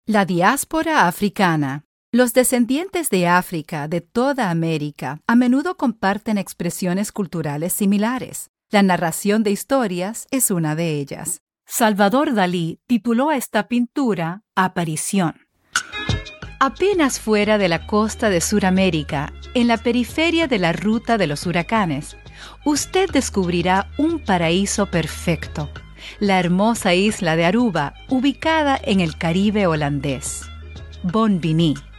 La diáspora africana. Los descendientes de África de toda América a menudo comparten expresiones culturales similares. La narración de historias es una de ellas. Salvador Dalí tituló a esta pintura Aparición. Apenas fuera de la costa de Suramérica, en la periferia de la ruta de los huracanes, usted descubrirá un paraíso perfecto, la hermosa isla de Aruba, ubicada en el Caribe holandés. Bon Vini.